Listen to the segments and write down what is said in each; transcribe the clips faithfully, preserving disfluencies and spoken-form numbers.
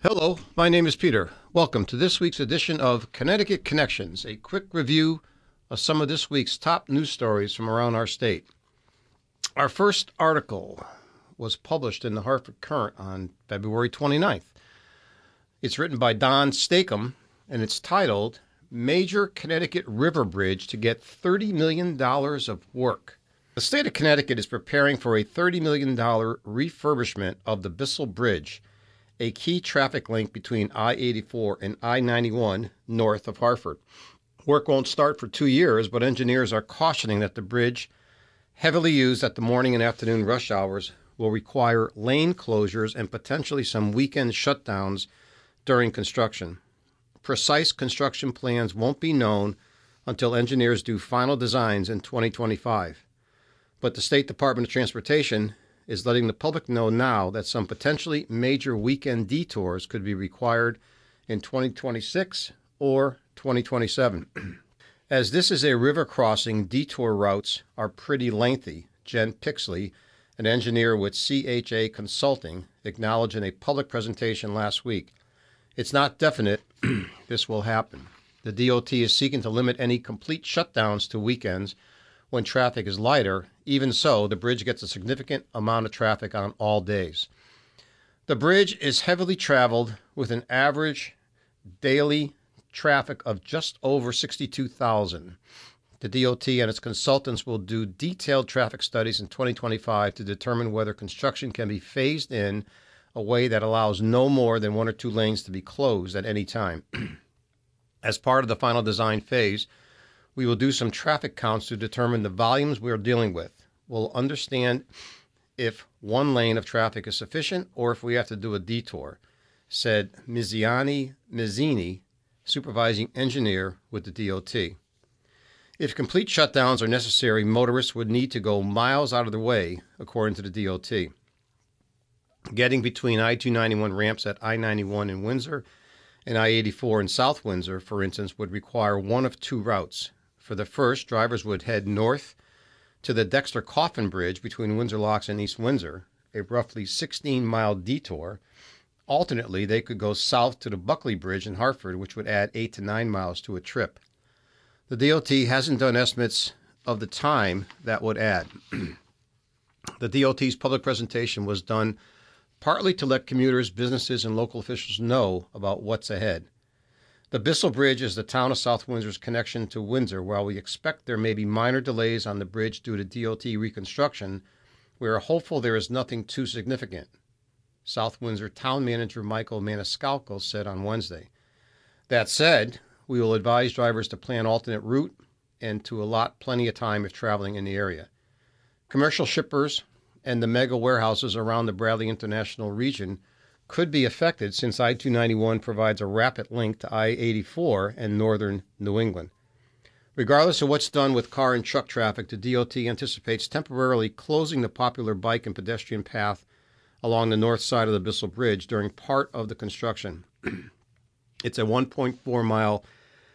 Hello, my name is Peter. Welcome to this week's edition of Connecticut Connections, a quick review of some of this week's top news stories from around our state. Our first article was published in the Hartford Courant on February twenty-ninth. It's written by Don Stakem, and it's titled, Major Connecticut River Bridge to Get thirty million dollars of Work. The state of Connecticut is preparing for a thirty million dollars refurbishment of the Bissell Bridge, a key traffic link between I eighty-four and I ninety-one north of Hartford. Work won't start for two years, but engineers are cautioning that the bridge, heavily used at the morning and afternoon rush hours, will require lane closures and potentially some weekend shutdowns during construction. Precise construction plans won't be known until engineers do final designs in twenty twenty-five. But the State Department of Transportation is letting the public know now that some potentially major weekend detours could be required in twenty twenty-six or twenty twenty-seven. As this is a river crossing, detour routes are pretty lengthy. Jen Pixley, an engineer with C H A Consulting, acknowledged in a public presentation last week. It's not definite this will happen. The D O T is seeking to limit any complete shutdowns to weekends when traffic is lighter. Even so, the bridge gets a significant amount of traffic on all days. The bridge is heavily traveled with an average daily traffic of just over sixty-two thousand. The D O T and its consultants will do detailed traffic studies in twenty twenty-five to determine whether construction can be phased in a way that allows no more than one or two lanes to be closed at any time. As part of the final design phase, we will do some traffic counts to determine the volumes we are dealing with. We'll understand if one lane of traffic is sufficient or if we have to do a detour, said Miziani Mizzini, supervising engineer with the D O T. If complete shutdowns are necessary, motorists would need to go miles out of their way, according to the D O T. Getting between I two ninety-one ramps at I ninety-one in Windsor and I eighty-four in South Windsor, for instance, would require one of two routes. For the first, drivers would head north to the Dexter Coffin Bridge between Windsor Locks and East Windsor, a roughly sixteen-mile detour. Alternately, they could go south to the Buckley Bridge in Hartford, which would add eight to nine miles to a trip. The D O T hasn't done estimates of the time that would add. The D O T's public presentation was done partly to let commuters, businesses, and local officials know about what's ahead. The Bissell Bridge is the town of South Windsor's connection to Windsor. While we expect there may be minor delays on the bridge due to D O T reconstruction, we are hopeful there is nothing too significant, South Windsor Town Manager Michael Maniscalco said on Wednesday. That said, we will advise drivers to plan alternate route and to allot plenty of time if traveling in the area. Commercial shippers and the mega warehouses around the Bradley International region could be affected since I two ninety-one provides a rapid link to I eighty-four and northern New England. Regardless of what's done with car and truck traffic, the D O T anticipates temporarily closing the popular bike and pedestrian path along the north side of the Bissell Bridge during part of the construction. It's a one point four mile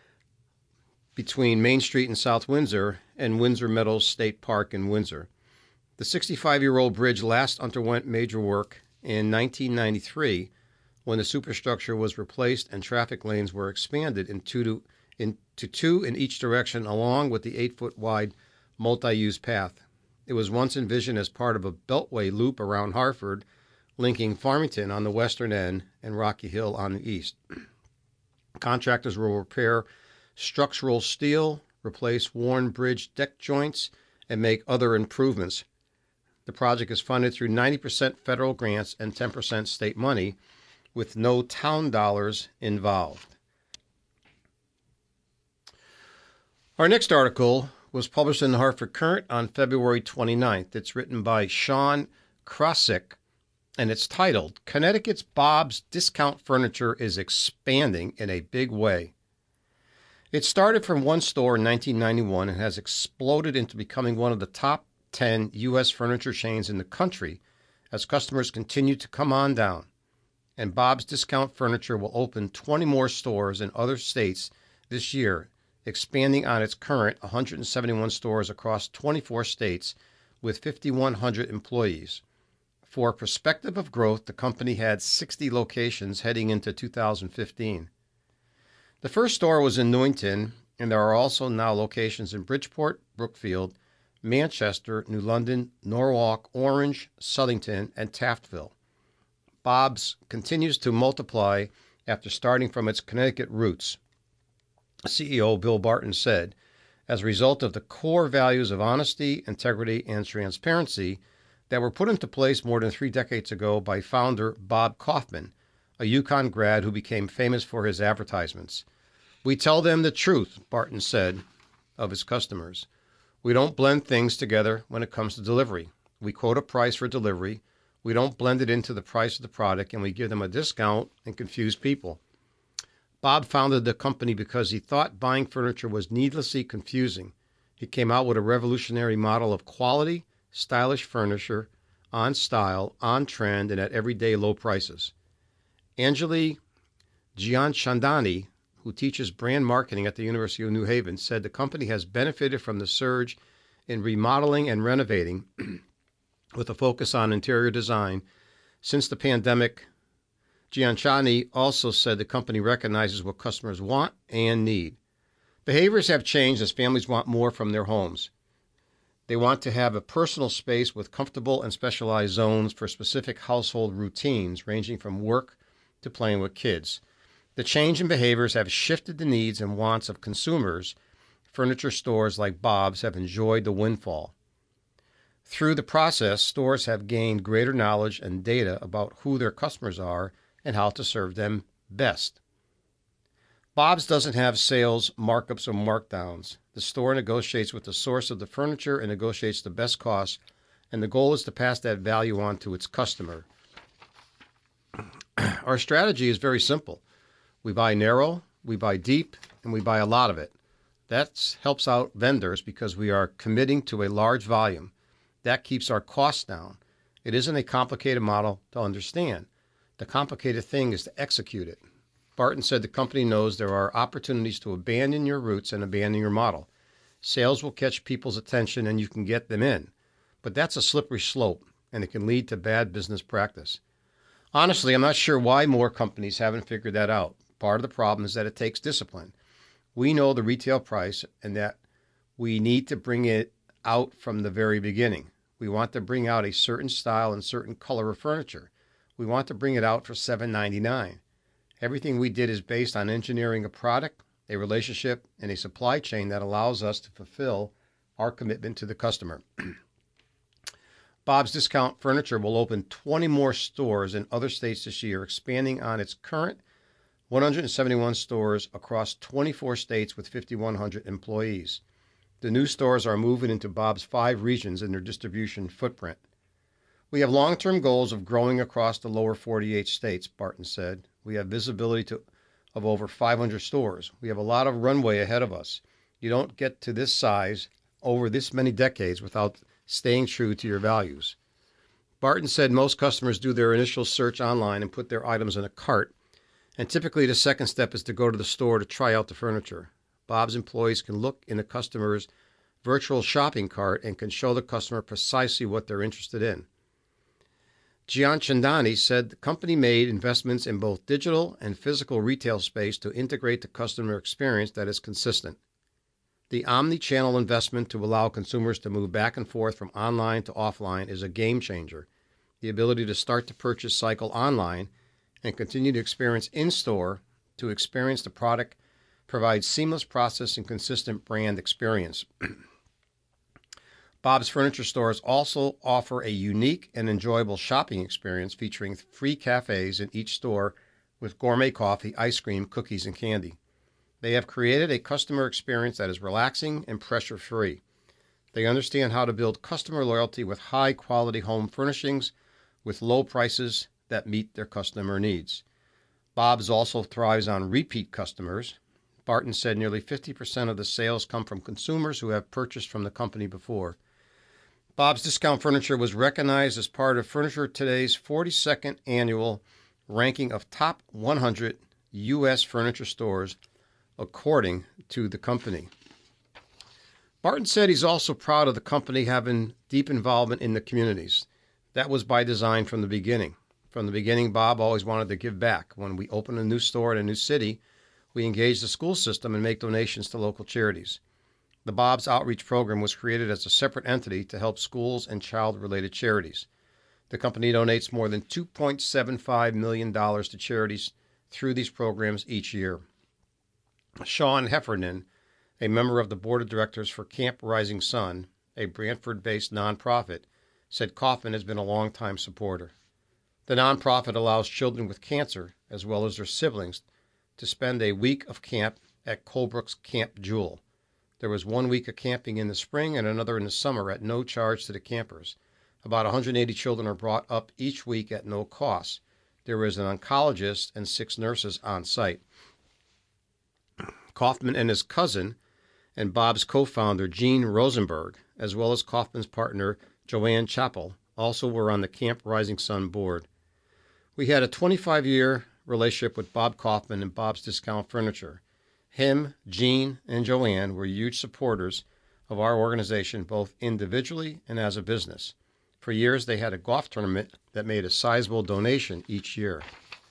between Main Street in South Windsor and Windsor Meadows State Park in Windsor. The sixty-five-year-old bridge last underwent major work in nineteen ninety-three, when the superstructure was replaced and traffic lanes were expanded into two, into two in each direction along with the eight-foot-wide multi-use path. It was once envisioned as part of a beltway loop around Hartford, linking Farmington on the western end and Rocky Hill on the east. Contractors will repair structural steel, replace worn bridge deck joints, and make other improvements. The project is funded through ninety percent federal grants and ten percent state money, with no town dollars involved. Our next article was published in the Hartford Courant on February twenty-ninth. It's written by Sean Krasick, and it's titled, Connecticut's Bob's Discount Furniture is Expanding in a Big Way. It started from one store in nineteen ninety-one and has exploded into becoming one of the top ten U S furniture chains in the country as customers continue to come on down. And Bob's Discount Furniture will open twenty more stores in other states this year, expanding on its current one hundred seventy-one stores across twenty-four states with five thousand one hundred employees. For perspective of growth, the company had sixty locations heading into two thousand fifteen. The first store was in Newington, and there are also now locations in Bridgeport, Brookfield, Manchester, New London, Norwalk, Orange, Southington, and Taftville. Bob's continues to multiply after starting from its Connecticut roots. C E O Bill Barton said, as a result of the core values of honesty, integrity, and transparency that were put into place more than three decades ago by founder Bob Kaufman, a UConn grad who became famous for his advertisements. We tell them the truth, Barton said, of his customers. We don't blend things together when it comes to delivery. We quote a price for delivery. We don't blend it into the price of the product, and we give them a discount and confuse people. Bob founded the company because he thought buying furniture was needlessly confusing. He came out with a revolutionary model of quality, stylish furniture, on style, on trend, and at everyday low prices. Anjali Gianchandani, who teaches brand marketing at the University of New Haven, said the company has benefited from the surge in remodeling and renovating with a focus on interior design since the pandemic. Gianchandani also said the company recognizes what customers want and need. Behaviors have changed as families want more from their homes. They want to have a personal space with comfortable and specialized zones for specific household routines, ranging from work to playing with kids. The change in behaviors have shifted the needs and wants of consumers. Furniture stores like Bob's have enjoyed the windfall. Through the process, stores have gained greater knowledge and data about who their customers are and how to serve them best. Bob's doesn't have sales, markups, or markdowns. The store negotiates with the source of the furniture and negotiates the best cost, and the goal is to pass that value on to its customer. Our strategy is very simple. We buy narrow, we buy deep, and we buy a lot of it. That helps out vendors because we are committing to a large volume. That keeps our costs down. It isn't a complicated model to understand. The complicated thing is to execute it. Barton said the company knows there are opportunities to abandon your roots and abandon your model. Sales will catch people's attention and you can get them in. But that's a slippery slope, and it can lead to bad business practice. Honestly, I'm not sure why more companies haven't figured that out. Part of the problem is that it takes discipline. We know the retail price and that we need to bring it out from the very beginning. We want to bring out a certain style and certain color of furniture. We want to bring it out for seven ninety-nine. Everything we did is based on engineering a product, a relationship, and a supply chain that allows us to fulfill our commitment to the customer. Bob's Discount Furniture will open twenty more stores in other states this year, expanding on its current one hundred seventy-one stores across twenty-four states with five thousand one hundred employees. The new stores are moving into Bob's five regions in their distribution footprint. We have long-term goals of growing across the lower forty-eight states, Barton said. We have visibility to, of over five hundred stores. We have a lot of runway ahead of us. You don't get to this size over this many decades without staying true to your values. Barton said most customers do their initial search online and put their items in a cart, and typically the second step is to go to the store to try out the furniture. Bob's employees can look in a customer's virtual shopping cart and can show the customer precisely what they're interested in. Gianchandani said the company made investments in both digital and physical retail space to integrate the customer experience that is consistent. The omni-channel investment to allow consumers to move back and forth from online to offline is a game changer. The ability to start the purchase cycle online and continue to experience in-store to experience the product provides seamless process and consistent brand experience. Bob's Furniture stores also offer a unique and enjoyable shopping experience featuring free cafes in each store with gourmet coffee, ice cream, cookies, and candy. They have created a customer experience that is relaxing and pressure-free. They understand how to build customer loyalty with high-quality home furnishings with low prices that meet their customer needs. Bob's also thrives on repeat customers. Barton said nearly fifty percent of the sales come from consumers who have purchased from the company before. Bob's Discount Furniture was recognized as part of Furniture Today's forty-second annual ranking of top one hundred U S furniture stores, according to the company. Barton said he's also proud of the company having deep involvement in the communities. That was by design from the beginning. From the beginning, Bob always wanted to give back. When we open a new store in a new city, we engage the school system and make donations to local charities. The Bob's Outreach Program was created as a separate entity to help schools and child-related charities. The company donates more than two point seven five million dollars to charities through these programs each year. Sean Heffernan, a member of the board of directors for Camp Rising Sun, a Brantford-based nonprofit, said Kaufman has been a longtime supporter. The nonprofit allows children with cancer, as well as their siblings, to spend a week of camp at Colebrook's Camp Jewel. There was one week of camping in the spring and another in the summer at no charge to the campers. About one hundred eighty children are brought up each week at no cost. There is an oncologist and six nurses on site. Kaufman and his cousin and Bob's co-founder, Gene Rosenberg, as well as Kaufman's partner, Joanne Chappell, also were on the Camp Rising Sun board. We had a twenty-five-year relationship with Bob Kaufman and Bob's Discount Furniture. Him, Gene, and Joanne were huge supporters of our organization, both individually and as a business. For years, they had a golf tournament that made a sizable donation each year.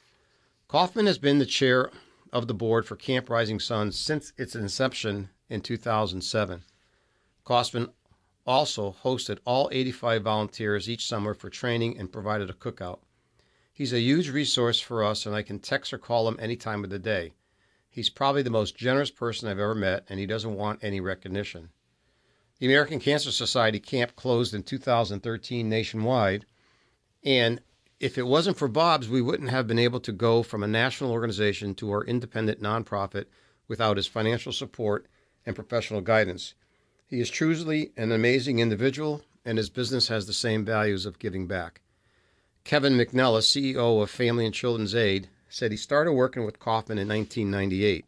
Kaufman has been the chair of the board for Camp Rising Sun since its inception in two thousand seven. Kaufman also hosted all eighty-five volunteers each summer for training and provided a cookout. He's a huge resource for us, and I can text or call him any time of the day. He's probably the most generous person I've ever met, and he doesn't want any recognition. The American Cancer Society camp closed in two thousand thirteen nationwide, and if it wasn't for Bob's, we wouldn't have been able to go from a national organization to our independent nonprofit without his financial support and professional guidance. He is truly an amazing individual, and his business has the same values of giving back. Kevin McNellis, C E O of Family and Children's Aid, said he started working with Kaufman in nineteen ninety-eight.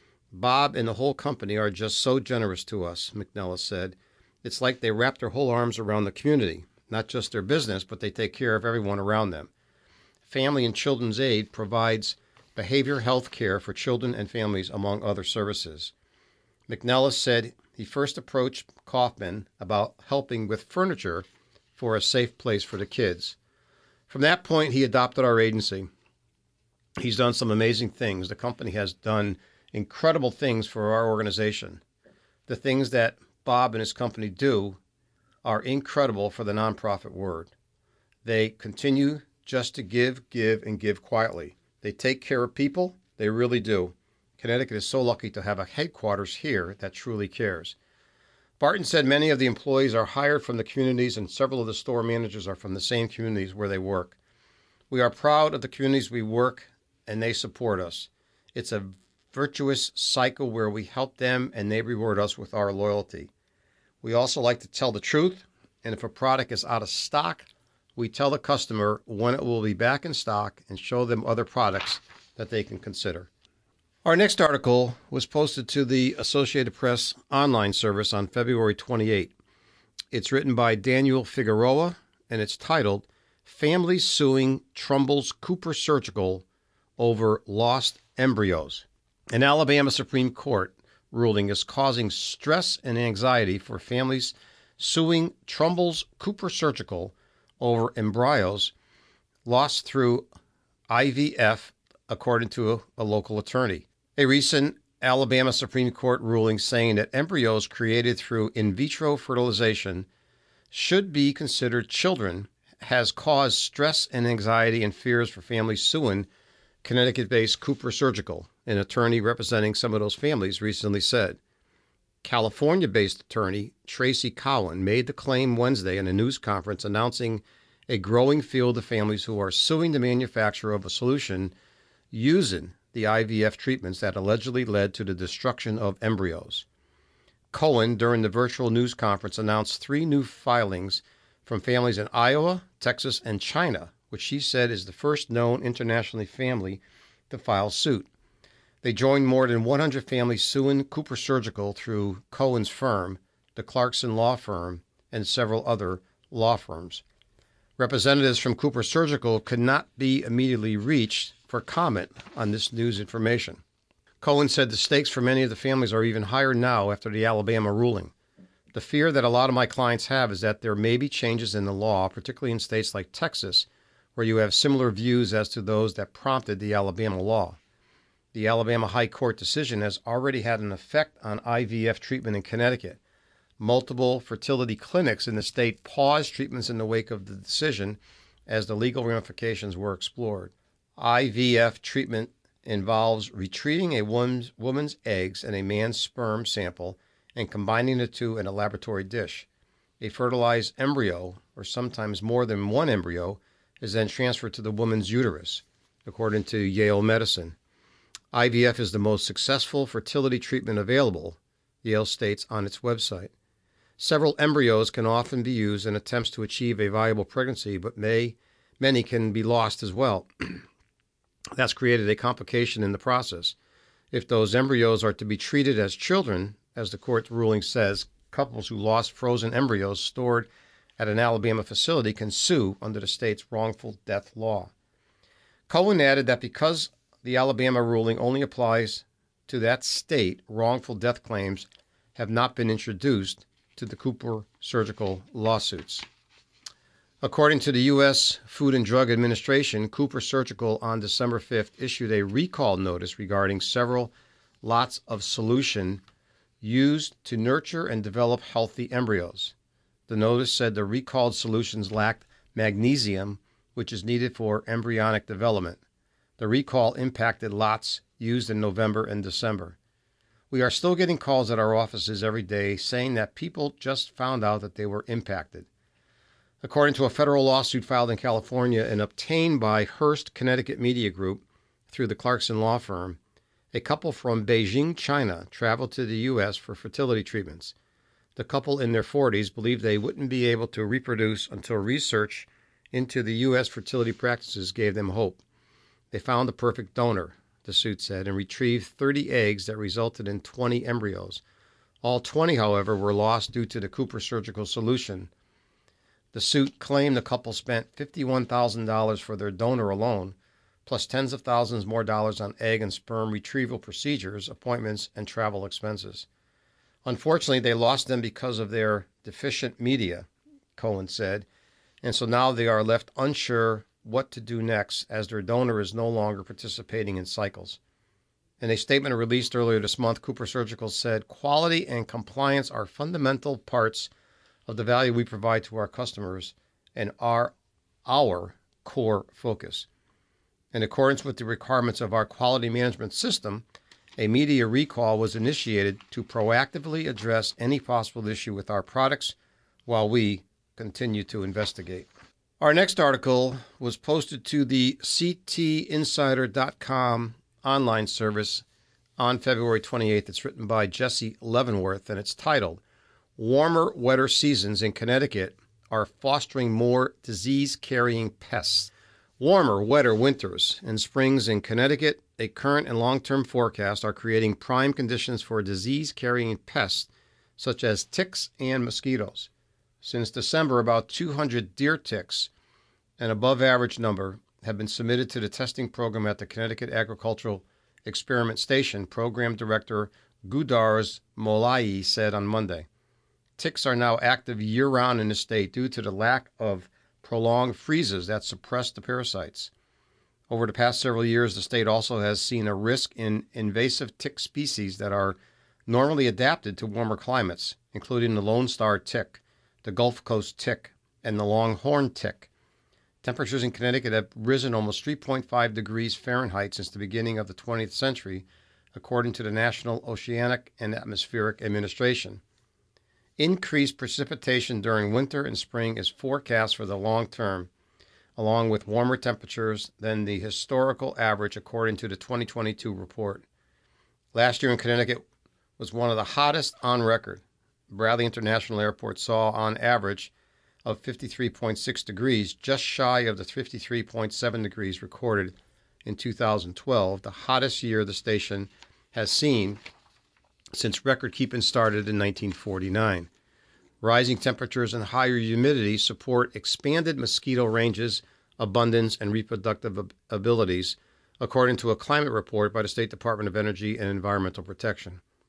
Bob and the whole company are just so generous to us, McNellis said. It's like they wrap their whole arms around the community, not just their business, but they take care of everyone around them. Family and Children's Aid provides behavioral health care for children and families, among other services. McNellis said he first approached Kaufman about helping with furniture for a safe place for the kids. From that point, he adopted our agency. He's done some amazing things. The company has done incredible things for our organization. The things that Bob and his company do are incredible for the nonprofit word. They continue just to give, give, and give quietly. They take care of people. They really do. Connecticut is so lucky to have a headquarters here that truly cares. Barton said many of the employees are hired from the communities, and several of the store managers are from the same communities where they work. We are proud of the communities we work, and they support us. It's a virtuous cycle where we help them and they reward us with our loyalty. We also like to tell the truth, and if a product is out of stock, we tell the customer when it will be back in stock and show them other products that they can consider. Our next article was posted to the Associated Press online service on February twenty-eighth. It's written by Daniel Figueroa, and it's titled, Families Suing Trumbull's Cooper Surgical Over Lost Embryos. An Alabama Supreme Court ruling is causing stress and anxiety for families suing Trumbull's Cooper Surgical over embryos lost through I V F, according to a, a local attorney. A recent Alabama Supreme Court ruling saying that embryos created through in vitro fertilization should be considered children has caused stress and anxiety and fears for families suing Connecticut-based Cooper Surgical. An attorney representing some of those families recently said. California-based attorney Tracy Cowan made the claim Wednesday in a news conference announcing a growing field of families who are suing the manufacturer of a solution using the I V F treatments that allegedly led to the destruction of embryos. Cowan, during the virtual news conference, announced three new filings from families in Iowa, Texas, and China, which she said is the first known internationally family to file suit. They joined more than one hundred families suing Cooper Surgical through Cohen's firm, the Clarkson Law Firm, and several other law firms. Representatives from Cooper Surgical could not be immediately reached for comment on this news information. Cohen said the stakes for many of the families are even higher now after the Alabama ruling. The fear that a lot of my clients have is that there may be changes in the law, particularly in states like Texas, where you have similar views as to those that prompted the Alabama law. The Alabama High Court decision has already had an effect on I V F treatment in Connecticut. Multiple fertility clinics in the state paused treatments in the wake of the decision as the legal ramifications were explored. I V F treatment involves retrieving a woman's, woman's eggs and a man's sperm sample and combining the two in a laboratory dish. A fertilized embryo, or sometimes more than one embryo, is then transferred to the woman's uterus, according to Yale Medicine. I V F is the most successful fertility treatment available, Yale states on its website. Several embryos can often be used in attempts to achieve a viable pregnancy, but may, many can be lost as well. That's created a complication in the process. If those embryos are to be treated as children, as the court's ruling says, couples who lost frozen embryos stored at an Alabama facility can sue under the state's wrongful death law. Cohen added that because the Alabama ruling only applies to that state, wrongful death claims have not been introduced to the Cooper Surgical lawsuits. According to the U S Food and Drug Administration, Cooper Surgical on December fifth issued a recall notice regarding several lots of solution used to nurture and develop healthy embryos. The notice said the recalled solutions lacked magnesium, which is needed for embryonic development. The recall impacted lots used in November and December. We are still getting calls at our offices every day saying that people just found out that they were impacted. According to a federal lawsuit filed in California and obtained by Hearst Connecticut Media Group through the Clarkson Law Firm, a couple from Beijing, China, traveled to the U S for fertility treatments. The couple in their forties believed they wouldn't be able to reproduce until research into the U S fertility practices gave them hope. They found the perfect donor, the suit said, and retrieved thirty eggs that resulted in twenty embryos. All twenty, however, were lost due to the Cooper Surgical solution. The suit claimed the couple spent fifty-one thousand dollars for their donor alone, plus tens of thousands more dollars on egg and sperm retrieval procedures, appointments, and travel expenses. Unfortunately, they lost them because of their deficient media, Cohen said, and so now they are left unsure what to do next as their donor is no longer participating in cycles. In a statement released earlier this month, Cooper Surgical said, "Quality and compliance are fundamental parts of the value we provide to our customers and are our core focus. In accordance with the requirements of our quality management system, a media recall was initiated to proactively address any possible issue with our products while we continue to investigate." Our next article was posted to the C T insider dot com online service on February twenty-eighth. It's written by Jesse Leavenworth, and it's titled, "Warmer, Wetter Seasons in Connecticut Are Fostering More Disease-Carrying Pests." Warmer, wetter winters and springs in Connecticut, a current and long-term forecast, are creating prime conditions for disease-carrying pests such as ticks and mosquitoes. Since December, about two hundred deer ticks, an above-average number, have been submitted to the testing program at the Connecticut Agricultural Experiment Station, Program Director Gudars Molai said on Monday. Ticks are now active year-round in the state due to the lack of prolonged freezes that suppress the parasites. Over the past several years, the state also has seen a risk in invasive tick species that are normally adapted to warmer climates, including the Lone Star tick, the Gulf Coast tick, and the longhorn tick. Temperatures in Connecticut have risen almost three point five degrees Fahrenheit since the beginning of the twentieth century, according to the National Oceanic and Atmospheric Administration. Increased precipitation during winter and spring is forecast for the long term, along with warmer temperatures than the historical average, according to the twenty twenty-two report. Last year in Connecticut was one of the hottest on record. Bradley International Airport saw on average of fifty-three point six degrees, just shy of the fifty-three point seven degrees recorded in two thousand twelve, the hottest year the station has seen since record-keeping started in nineteen forty-nine. Rising temperatures and higher humidity support expanded mosquito ranges, abundance, and reproductive ab- abilities, according to a climate report by the State Department of Energy and Environmental Protection.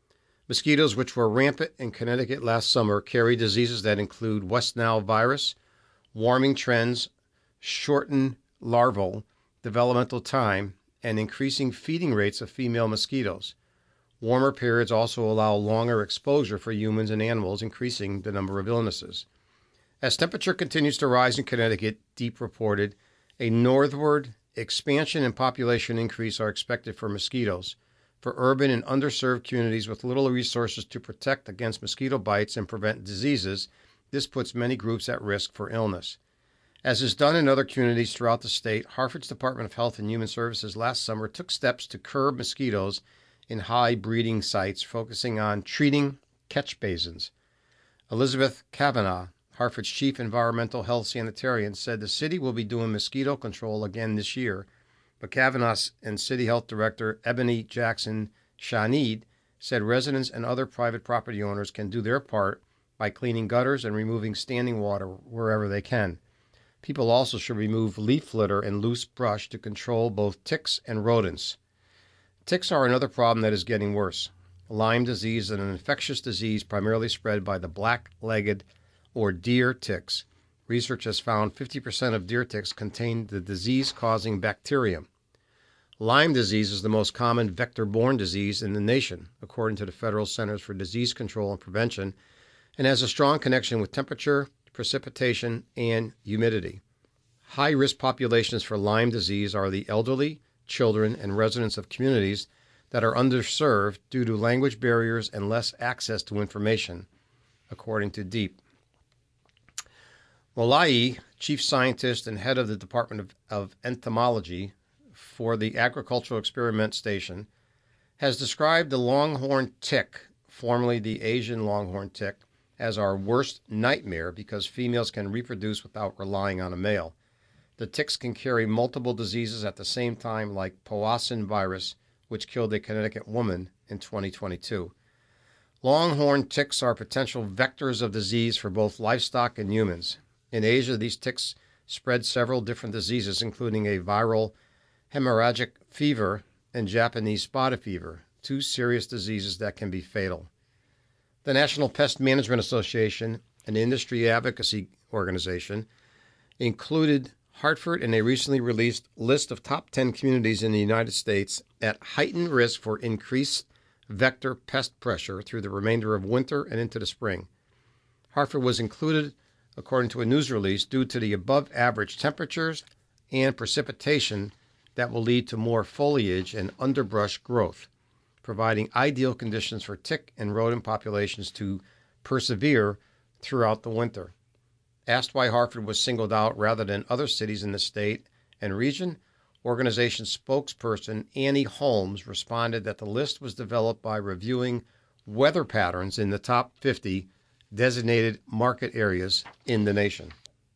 Mosquitoes, which were rampant in Connecticut last summer, carry diseases that include West Nile virus, warming trends, shortened larval developmental time, and increasing feeding rates of female mosquitoes. Warmer periods also allow longer exposure for humans and animals, increasing the number of illnesses. As temperature continues to rise in Connecticut, DEEP reported, a northward expansion and population increase are expected for mosquitoes. For urban and underserved communities with little resources to protect against mosquito bites and prevent diseases, this puts many groups at risk for illness. As is done in other communities throughout the state, Hartford's Department of Health and Human Services last summer took steps to curb mosquitoes in high breeding sites, focusing on treating catch basins. Elizabeth Kavanaugh, Hartford's chief environmental health sanitarian, said the city will be doing mosquito control again this year, but Kavanaugh and City Health Director Ebony Jackson Shaneed said residents and other private property owners can do their part by cleaning gutters and removing standing water wherever they can. People also should remove leaf litter and loose brush to control both ticks and rodents. Ticks are another problem that is getting worse. Lyme disease is an infectious disease primarily spread by the black-legged or deer ticks. Research has found fifty percent of deer ticks contain the disease-causing bacterium. Lyme disease is the most common vector-borne disease in the nation, according to the Federal Centers for Disease Control and Prevention, and has a strong connection with temperature, precipitation, and humidity. High-risk populations for Lyme disease are the elderly, children, and residents of communities that are underserved due to language barriers and less access to information, according to DEEP. Molai, chief scientist and head of the Department of, of Entomology for the Agricultural Experiment Station, has described the longhorn tick, formerly the Asian longhorn tick, as our worst nightmare because females can reproduce without relying on a male. The ticks can carry multiple diseases at the same time, like Powassan virus, which killed a Connecticut woman in twenty twenty-two. Longhorn ticks are potential vectors of disease for both livestock and humans. In Asia, these ticks spread several different diseases, including a viral hemorrhagic fever and Japanese spotted fever, two serious diseases that can be fatal. The National Pest Management Association, an industry advocacy organization, included Hartford in a recently released list of top ten communities in the United States at heightened risk for increased vector pest pressure through the remainder of winter and into the spring. Hartford was included, according to a news release, due to the above-average temperatures and precipitation that will lead to more foliage and underbrush growth, providing ideal conditions for tick and rodent populations to persevere throughout the winter. Asked why Hartford was singled out rather than other cities in the state and region, organization spokesperson Annie Holmes responded that the list was developed by reviewing weather patterns in the top fifty designated market areas in the nation.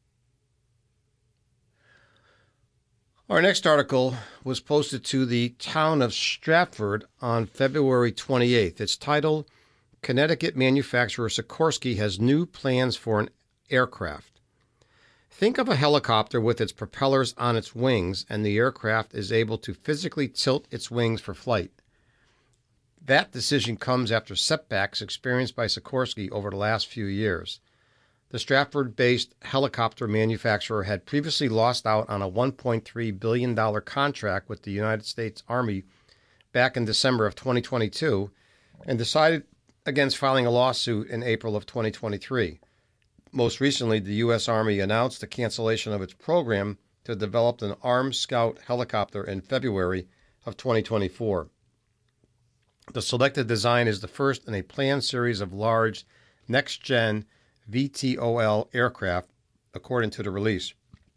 Our next article was posted to the town of Stratford on February twenty-eighth. It's titled, Connecticut Manufacturer Sikorsky Has New Plans for an Aircraft. Think of a helicopter with its propellers on its wings, and the aircraft is able to physically tilt its wings for flight. That decision comes after setbacks experienced by Sikorsky over the last few years. The Stratford-based helicopter manufacturer had previously lost out on a one point three billion dollars contract with the United States Army back in December of twenty twenty-two and decided against filing a lawsuit in April of twenty twenty-three. Most recently, the U S Army announced the cancellation of its program to develop an Armed Scout helicopter in February of twenty twenty-four. The selected design is the first in a planned series of large next-gen V T O L aircraft, according to the release.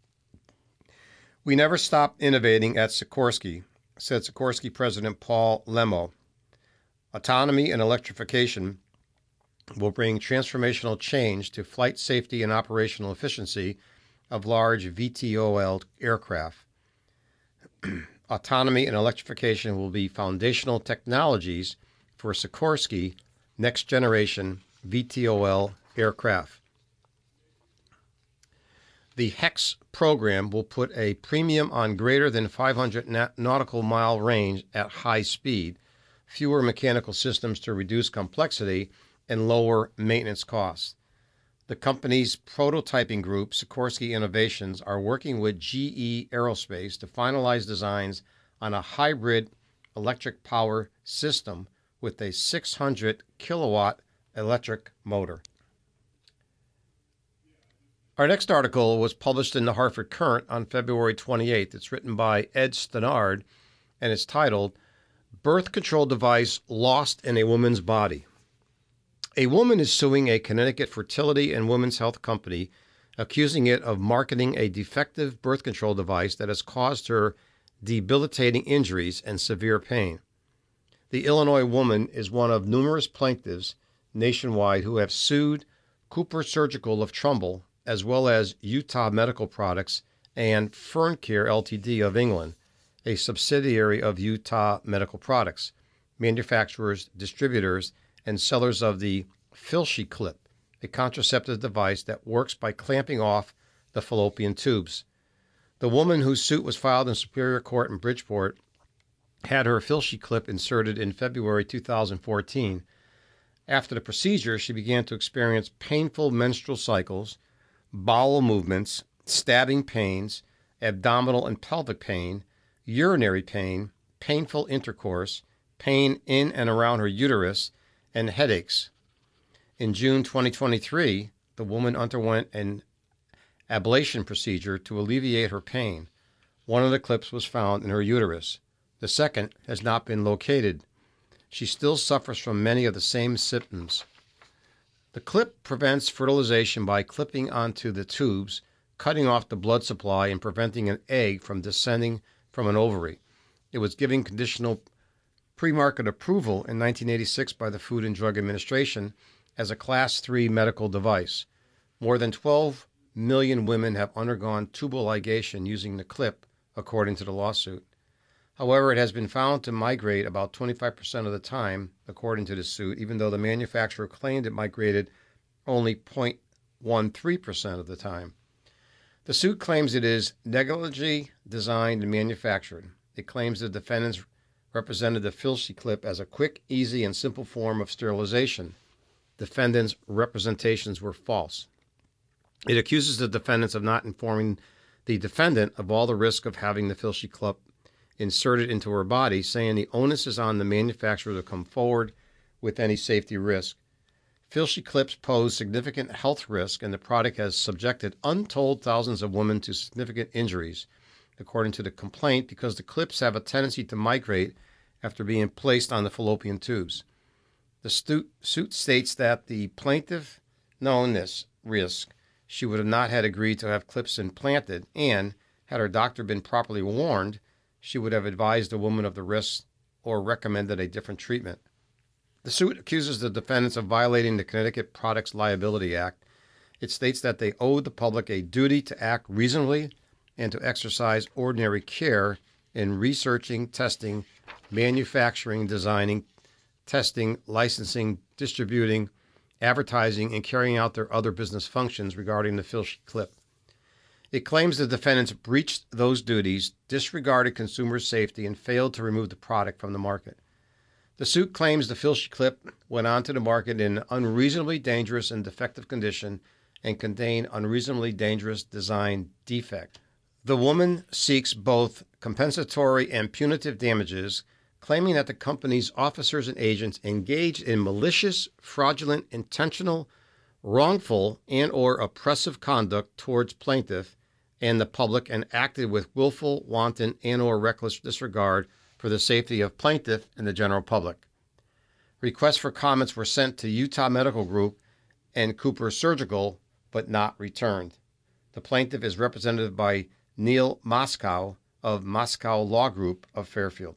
We never stopped innovating at Sikorsky, said Sikorsky President Paul Lemo. Autonomy and electrification will bring transformational change to flight safety and operational efficiency of large V T O L aircraft. Autonomy and electrification will be foundational technologies for Sikorsky next-generation V T O L aircraft. The HEX program will put a premium on greater than five hundred nautical mile range at high speed, fewer mechanical systems to reduce complexity and lower maintenance costs. The company's prototyping group, Sikorsky Innovations, are working with G E Aerospace to finalize designs on a hybrid electric power system with a six hundred kilowatt electric motor. Our next article was published in the Hartford Courant on February twenty-eighth. It's written by Ed Stannard, and it's titled, Birth Control Device Lost in a Woman's Body. A woman is suing a Connecticut fertility and women's health company, accusing it of marketing a defective birth control device that has caused her debilitating injuries and severe pain. The Illinois woman is one of numerous plaintiffs nationwide who have sued Cooper Surgical of Trumbull, as well as Utah Medical Products and Ferncare Limited of England, a subsidiary of Utah Medical Products, manufacturers, distributors, and sellers of the Filshie Clip, a contraceptive device that works by clamping off the fallopian tubes. The woman whose suit was filed in Superior Court in Bridgeport had her Filshie Clip inserted in February two thousand fourteen. After the procedure, she began to experience painful menstrual cycles, bowel movements, stabbing pains, abdominal and pelvic pain, urinary pain, painful intercourse, pain in and around her uterus, and headaches. In June twenty twenty-three, the woman underwent an ablation procedure to alleviate her pain. One of the clips was found in her uterus. The second has not been located. She still suffers from many of the same symptoms. The clip prevents fertilization by clipping onto the tubes, cutting off the blood supply, and preventing an egg from descending from an ovary. It was given conditional pre-market approval in nineteen eighty-six by the Food and Drug Administration as a Class three medical device. More than twelve million women have undergone tubal ligation using the clip, according to the lawsuit. However, it has been found to migrate about twenty-five percent of the time, according to the suit, even though the manufacturer claimed it migrated only zero point one three percent of the time. The suit claims it is negligently designed and manufactured. It claims the defendants represented the Filshie Clip as a quick, easy, and simple form of sterilization. Defendants' representations were false. It accuses the defendants of not informing the defendant of all the risk of having the Filshie Clip inserted into her body, saying the onus is on the manufacturer to come forward with any safety risk. Filshie Clips pose significant health risk, and the product has subjected untold thousands of women to significant injuries, according to the complaint, because the clips have a tendency to migrate after being placed on the fallopian tubes. The stu- suit states that the plaintiff known this risk, she would have not had agreed to have clips implanted, and had her doctor been properly warned, she would have advised the woman of the risks or recommended a different treatment. The suit accuses the defendants of violating the Connecticut Products Liability Act. It states that they owed the public a duty to act reasonably and to exercise ordinary care in researching, testing, manufacturing, designing, testing, licensing, distributing, advertising, and carrying out their other business functions regarding the Filshie Clip. It claims the defendants breached those duties, disregarded consumer safety, and failed to remove the product from the market. The suit claims the Filshie Clip went onto the market in unreasonably dangerous and defective condition and contained unreasonably dangerous design defect. The woman seeks both compensatory and punitive damages, claiming that the company's officers and agents engaged in malicious, fraudulent, intentional, wrongful, and or oppressive conduct towards plaintiff and the public, and acted with willful, wanton, and or reckless disregard for the safety of plaintiff and the general public. Requests for comments were sent to Utah Medical Group and Cooper Surgical, but not returned. The plaintiff is represented by Neil Moscow of Moscow Law Group of Fairfield.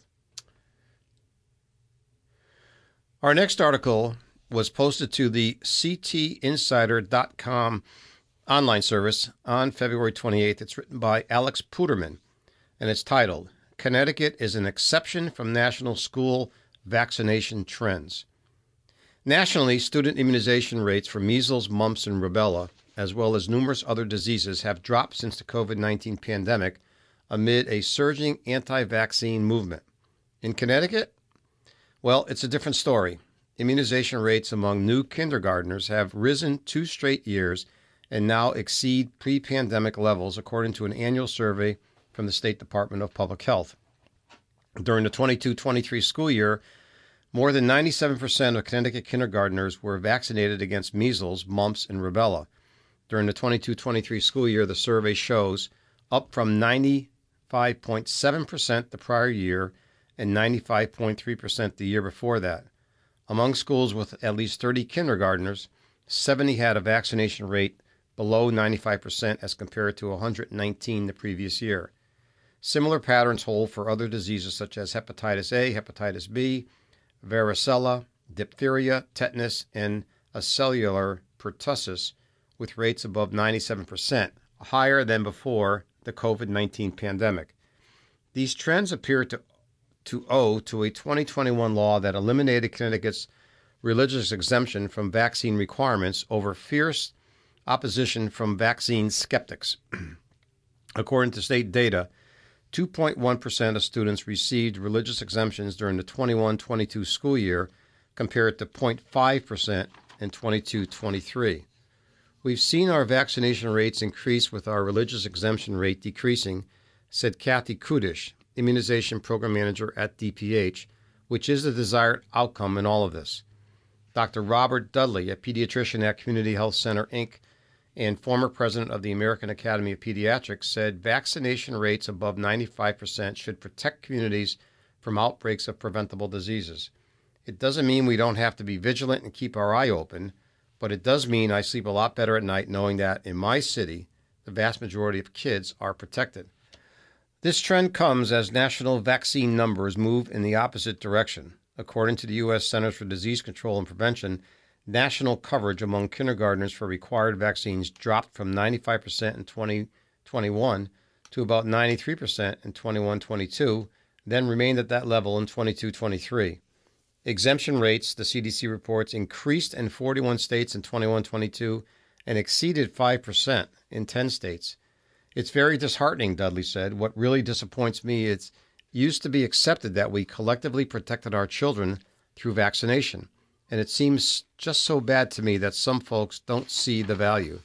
Our next article was posted to the C T insider dot com online service on February twenty-eighth. It's written by Alex Puderman, and it's titled, Connecticut is an Exception from National School Vaccination Trends. Nationally, student immunization rates for measles, mumps, and rubella, as well as numerous other diseases, have dropped since the COVID nineteen pandemic amid a surging anti-vaccine movement. In Connecticut, Well, it's a different story. Immunization rates among new kindergartners have risen two straight years and now exceed pre-pandemic levels, according to an annual survey from the State Department of Public Health. During the twenty-two twenty-three school year, more than ninety-seven percent of Connecticut kindergartners were vaccinated against measles, mumps, and rubella. During the twenty-two twenty-three school year, the survey shows, up from ninety-five point seven percent the prior year and ninety-five point three percent the year before that. Among schools with at least thirty kindergartners, seventy had a vaccination rate below ninety-five percent as compared to one hundred nineteen the previous year. Similar patterns hold for other diseases such as hepatitis A, hepatitis B, varicella, diphtheria, tetanus, and acellular pertussis, with rates above ninety-seven percent, higher than before the COVID nineteen pandemic. These trends appear to, to owe to a twenty twenty-one law that eliminated Connecticut's religious exemption from vaccine requirements over fierce opposition from vaccine skeptics. According to state data, two point one percent of students received religious exemptions during the twenty-one twenty-two school year, compared to zero point five percent in twenty-two twenty-three. We've seen our vaccination rates increase with our religious exemption rate decreasing, said Kathy Kudish, Immunization Program Manager at D P H, which is the desired outcome in all of this. Doctor Robert Dudley, a pediatrician at Community Health Center, Incorporated, and former president of the American Academy of Pediatrics, said vaccination rates above ninety-five percent should protect communities from outbreaks of preventable diseases. It doesn't mean we don't have to be vigilant and keep our eye open, but it does mean I sleep a lot better at night knowing that in my city, the vast majority of kids are protected. This trend comes as national vaccine numbers move in the opposite direction. According to the U S Centers for Disease Control and Prevention, national coverage among kindergartners for required vaccines dropped from ninety-five percent in twenty twenty-one to about ninety-three percent in twenty-one twenty-two, then remained at that level in twenty-two twenty-three. Exemption rates, the C D C reports, increased in forty-one states in twenty-one twenty-two and exceeded five percent in ten states. It's very disheartening, Dudley said. What really disappoints me is it used to be accepted that we collectively protected our children through vaccination, and it seems just so bad to me that some folks don't see the value.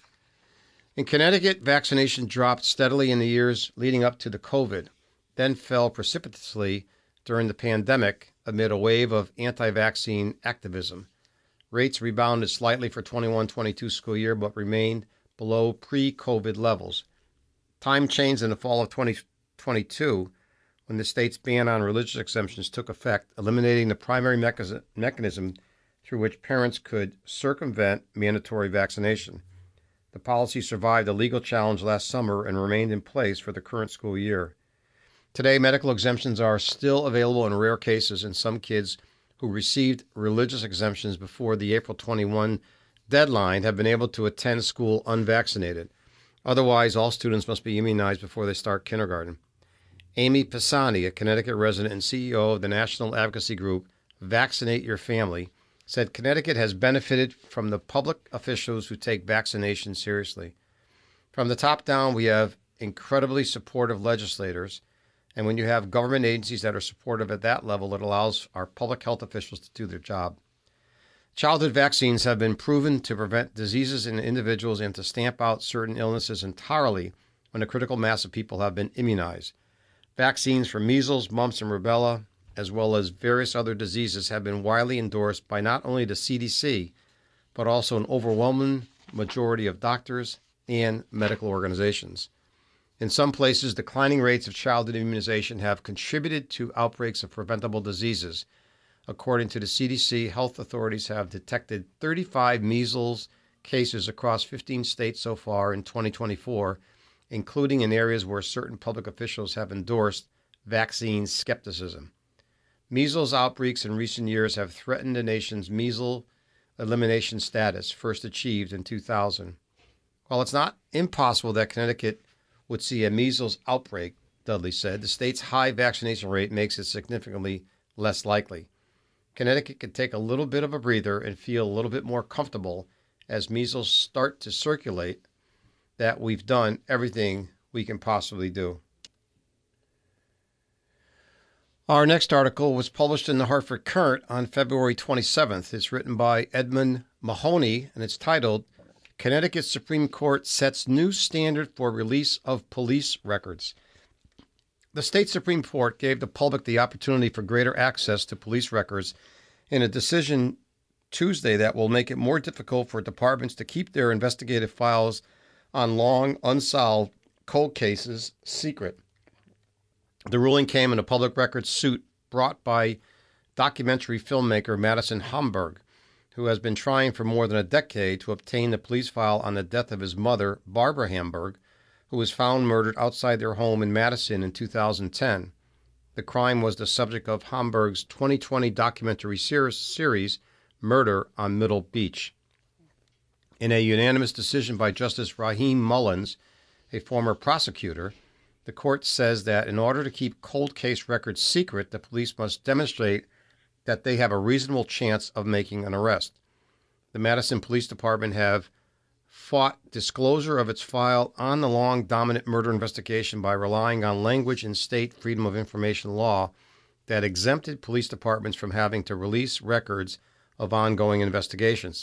In Connecticut, vaccination dropped steadily in the years leading up to the COVID, then fell precipitously during the pandemic amid a wave of anti-vaccine activism. Rates rebounded slightly for twenty-one twenty-two school year, but remained below pre-COVID levels. Time changed in the fall of twenty twenty-two when the state's ban on religious exemptions took effect, eliminating the primary mechanism, mechanism through which parents could circumvent mandatory vaccination. The policy survived a legal challenge last summer and remained in place for the current school year. Today, medical exemptions are still available in rare cases, and some kids who received religious exemptions before the April twenty-first deadline have been able to attend school unvaccinated. Otherwise, all students must be immunized before they start kindergarten. Amy Pisani, a Connecticut resident and C E O of the national advocacy group Vaccinate Your Family, said Connecticut has benefited from the public officials who take vaccination seriously. From the top down, we have incredibly supportive legislators, and when you have government agencies that are supportive at that level, it allows our public health officials to do their job. Childhood vaccines have been proven to prevent diseases in individuals and to stamp out certain illnesses entirely when a critical mass of people have been immunized. Vaccines for measles, mumps, and rubella, as well as various other diseases, have been widely endorsed by not only the C D C, but also an overwhelming majority of doctors and medical organizations. In some places, declining rates of childhood immunization have contributed to outbreaks of preventable diseases. According to the C D C, health authorities have detected thirty-five measles cases across fifteen states so far in twenty twenty-four, including in areas where certain public officials have endorsed vaccine skepticism. Measles outbreaks in recent years have threatened the nation's measles elimination status, first achieved in two thousand. While it's not impossible that Connecticut would see a measles outbreak, Dudley said, the state's high vaccination rate makes it significantly less likely. Connecticut can take a little bit of a breather and feel a little bit more comfortable as measles start to circulate that we've done everything we can possibly do. Our next article was published in the Hartford Courant on February twenty-seventh. It's written by Edmund Mahoney, and it's titled, Connecticut Supreme Court Sets New Standard for Release of Police Records. The state Supreme Court gave the public the opportunity for greater access to police records in a decision Tuesday that will make it more difficult for departments to keep their investigative files on long, unsolved cold cases secret. The ruling came in a public records suit brought by documentary filmmaker Madison Hamburg, who has been trying for more than a decade to obtain the police file on the death of his mother, Barbara Hamburg, who was found murdered outside their home in Madison in two thousand ten. The crime was the subject of Hamburg's twenty twenty documentary series, Murder on Middle Beach. In a unanimous decision by Justice Raheem Mullins, a former prosecutor, the court says that in order to keep cold case records secret, the police must demonstrate that they have a reasonable chance of making an arrest. The Madison Police Department have fought disclosure of its file on the long dominant murder investigation by relying on language in state Freedom of Information law that exempted police departments from having to release records of ongoing investigations.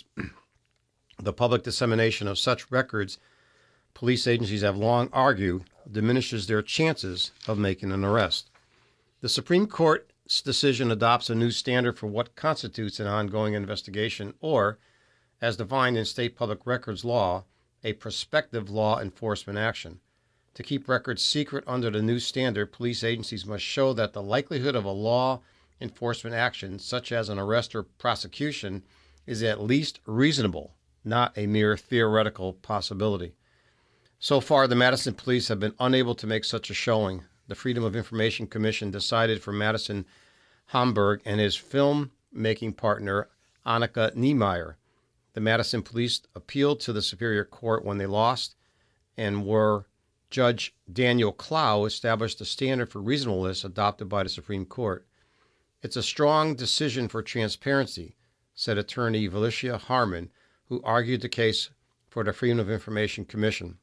The public dissemination of such records, police agencies have long argued, diminishes their chances of making an arrest. The Supreme Court's decision adopts a new standard for what constitutes an ongoing investigation, or, as defined in state public records law, a prospective law enforcement action. To keep records secret under the new standard, police agencies must show that the likelihood of a law enforcement action, such as an arrest or prosecution, is at least reasonable, not a mere theoretical possibility. So far, the Madison police have been unable to make such a showing. The Freedom of Information Commission decided for Madison Hamburg and his filmmaking partner, Annika Niemeyer. The Madison police appealed to the Superior Court when they lost, and where Judge Daniel Clow established a standard for reasonableness adopted by the Supreme Court. It's a strong decision for transparency, said attorney Valicia Harmon, who argued the case for the Freedom of Information Commission.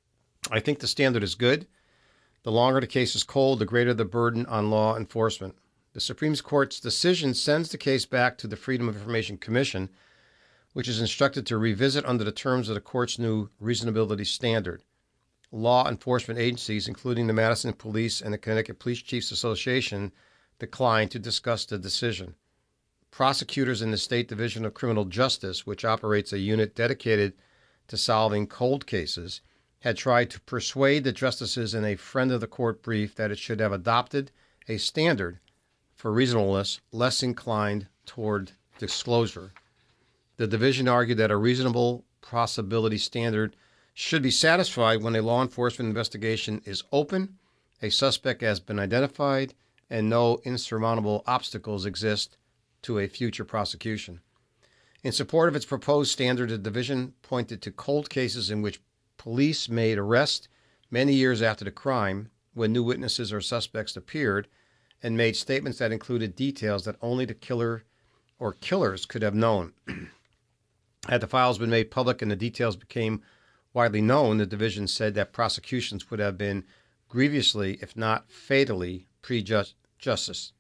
I think the standard is good. The longer the case is cold, the greater the burden on law enforcement. The Supreme Court's decision sends the case back to the Freedom of Information Commission, which is instructed to revisit under the terms of the court's new reasonability standard. Law enforcement agencies, including the Madison Police and the Connecticut Police Chiefs Association, declined to discuss the decision. Prosecutors in the State Division of Criminal Justice, which operates a unit dedicated to solving cold cases, had tried to persuade the justices in a friend of the court brief that it should have adopted a standard for reasonableness less inclined toward disclosure. The division argued that a reasonable possibility standard should be satisfied when a law enforcement investigation is open, a suspect has been identified, and no insurmountable obstacles exist to a future prosecution. In support of its proposed standard, the division pointed to cold cases in which police made arrests many years after the crime, when new witnesses or suspects appeared, and made statements that included details that only the killer or killers could have known. Had the files been made public and the details became widely known, the division said that prosecutions would have been grievously, if not fatally, prejudiced.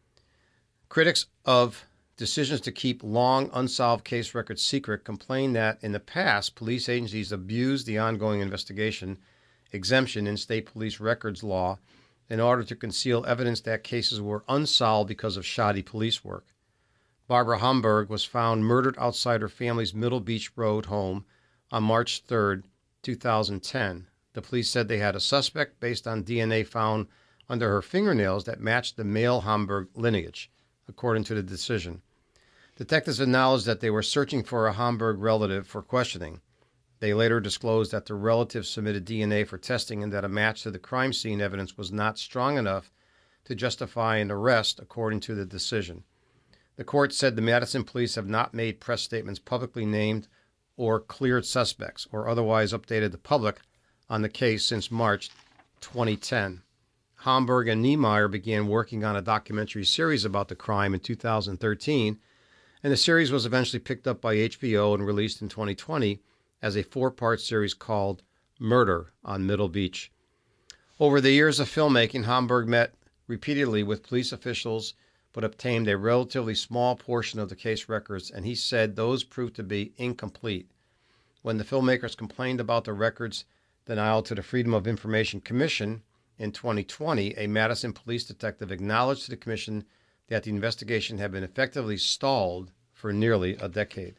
Critics of decisions to keep long, unsolved case records secret complain that in the past, police agencies abused the ongoing investigation exemption in state police records law in order to conceal evidence that cases were unsolved because of shoddy police work. Barbara Hamburg was found murdered outside her family's Middle Beach Road home on March third, two thousand ten. The police said they had a suspect based on D N A found under her fingernails that matched the male Hamburg lineage, according to the decision. Detectives acknowledged that they were searching for a Hamburg relative for questioning. They later disclosed that the relative submitted D N A for testing and that a match to the crime scene evidence was not strong enough to justify an arrest, according to the decision. The court said the Madison police have not made press statements publicly named or cleared suspects or otherwise updated the public on the case since March twenty ten. Hamburg and Niemeyer began working on a documentary series about the crime in two thousand thirteen, and the series was eventually picked up by H B O and released in twenty twenty as a four-part series called Murder on Middle Beach. Over the years of filmmaking, Hamburg met repeatedly with police officials, but obtained a relatively small portion of the case records, and he said those proved to be incomplete. When the filmmakers complained about the records denial to the Freedom of Information Commission in twenty twenty, a Madison police detective acknowledged to the commission that the investigation had been effectively stalled for nearly a decade.